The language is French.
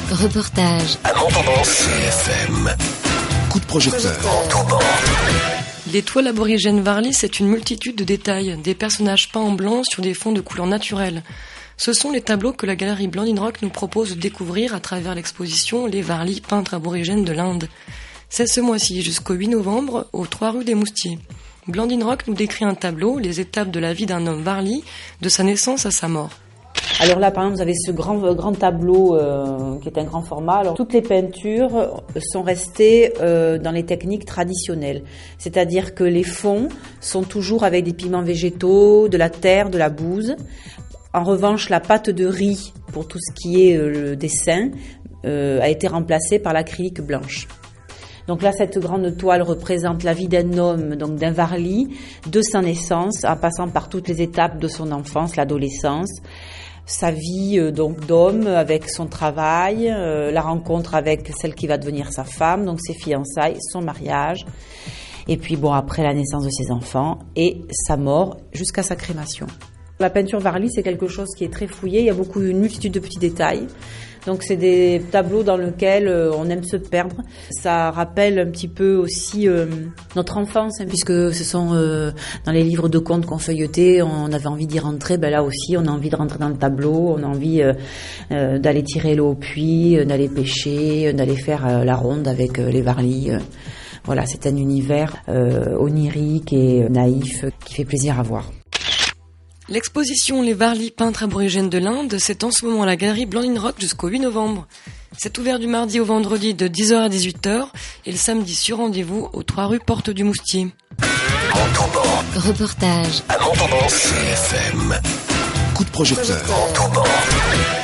Reportage. À Montauban, CFM. Coup de projecteur. Montauban. Les toiles aborigènes Varli, c'est une multitude de détails, des personnages peints en blanc sur des fonds de couleurs naturelles. Ce sont les tableaux que la galerie Blondine Rock nous propose de découvrir à travers l'exposition Les Varli, peintres aborigènes de l'Inde. C'est ce mois-ci jusqu'au 8 novembre, aux 3 rues des Moustiers. Blondine Rock nous décrit un tableau, les étapes de la vie d'un homme Varli, de sa naissance à sa mort. Alors là, par exemple, vous avez ce grand tableau qui est un grand format. Alors, toutes les peintures sont restées dans les techniques traditionnelles. C'est-à-dire que les fonds sont toujours avec des pigments végétaux, de la terre, de la bouse. En revanche, la pâte de riz, pour tout ce qui est le dessin, a été remplacée par l'acrylique blanche. Donc là, cette grande toile représente la vie d'un homme, donc d'un Varli, de sa naissance, en passant par toutes les étapes de son enfance, l'adolescence, sa vie donc d'homme avec son travail, la rencontre avec celle qui va devenir sa femme, donc ses fiançailles, son mariage, et puis bon après la naissance de ses enfants et sa mort jusqu'à sa crémation. La peinture Varli, c'est quelque chose qui est très fouillé, il y a une multitude de petits détails. Donc c'est des tableaux dans lesquels on aime se perdre. Ça rappelle un petit peu aussi notre enfance, puisque ce sont dans les livres de contes qu'on feuilletait, on avait envie d'y rentrer. Ben là aussi, on a envie de rentrer dans le tableau, on a envie d'aller tirer l'eau au puits, d'aller pêcher, d'aller faire la ronde avec les Varli. Voilà, c'est un univers onirique et naïf qui fait plaisir à voir. L'exposition Les Varli, peintres aborigènes de l'Inde, c'est en ce moment à la galerie Blondine Rock jusqu'au 8 novembre. C'est ouvert du mardi au vendredi de 10h à 18h et le samedi sur rendez-vous aux 3 rues Porte du Moustier. Montauban. Reportage. À Montauban, CFM. Coup de projecteur. Montauban.